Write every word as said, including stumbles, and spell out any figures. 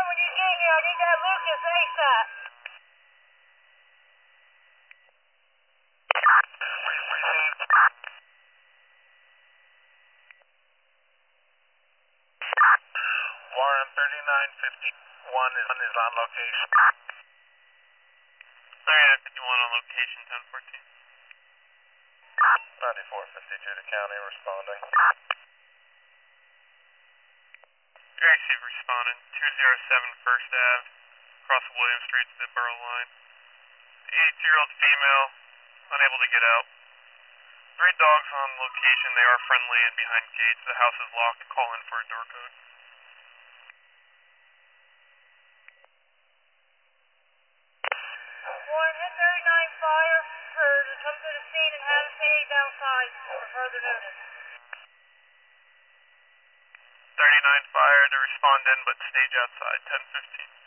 when you get here. I need that Lucas ASAP. Warren thirty-nine fifty-one is, is on location. thirty-nine fifty-one on location, ten fourteen. ninety-four fifty-two to county, responding. Gary Steve responding, two oh seven First Ave, across William Street to the Borough line. eighty-two-year-old female, unable to get out. Three dogs on location, they are friendly and behind gates. The house is locked, call in for a door code. Warren, hit thirty-nine fire for to come to the scene and have staged outside for further notice. thirty-nine fire to respond in, but stage outside, ten fifteen.